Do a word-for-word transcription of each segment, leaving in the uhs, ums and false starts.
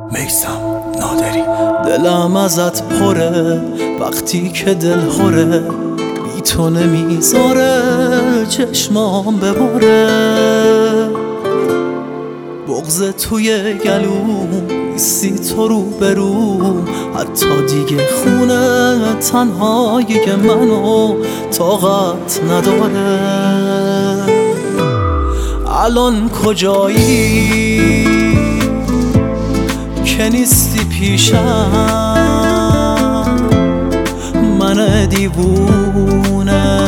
میثم نادری. دلم ازت پره وقتی که دل خوره، بی تو نمیذاره چشمام بباره. بغض توی گلوم نیستی تو رو برو، حتی دیگه خونه تنهایی منو طاقت نداره. الان کجایی که نیستی پیشم؟ من دیوونه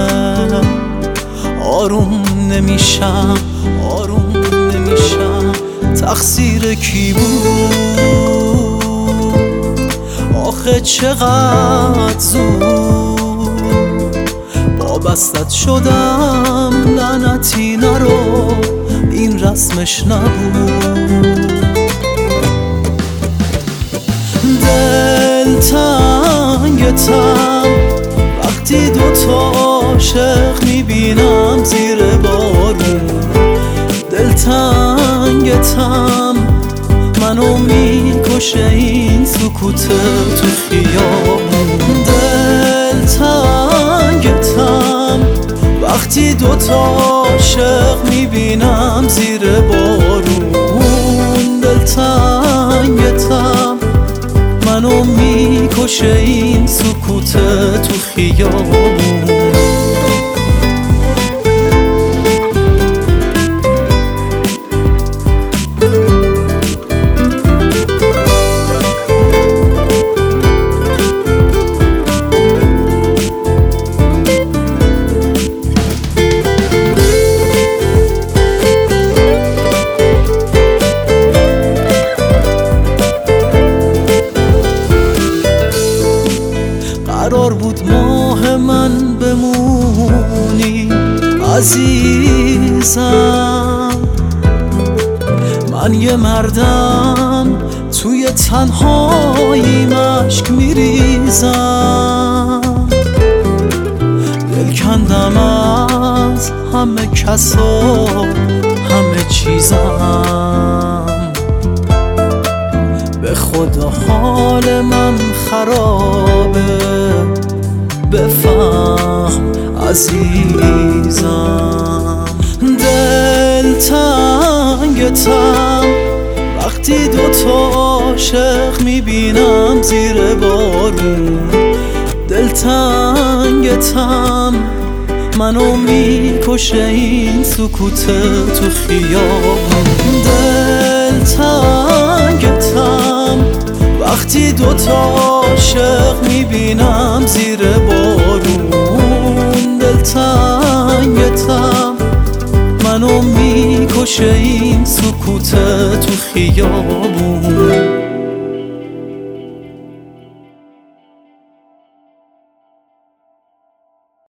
آروم نمیشم، آروم نمیشم. تقصیر کی بود آخه؟ چقدر زود وابستت شدم، لعنتی نرو این رسمش نبود. دل تنگتم وقتی دوتا عاشق میبینم زیر بارون. دل تنگتم منو میکشه این سکوت تو خیابون. دل تنگتم وقتی دوتا عاشق میبینم زیر بارون. دل تنگتم منو میکشه این سکوت تو خیابون. قرار بود ماه من بمونی عزیزم، من یه مردم توی تنهایی مشک میریزم. دل کندم از همه کسا همه چیزم، به خدا حال من خرابه، بفهم عزیزم. دل تنگتم وقتی دوتا عاشق میبینم زیر بارون. دل تنگتم منو میکشه این سکوت تو خیابون. دل تنگتم وقتی دوتا عاشق میبینم زیر بارون. دل تنگتم منو میکشه این سکوت تو خیابون.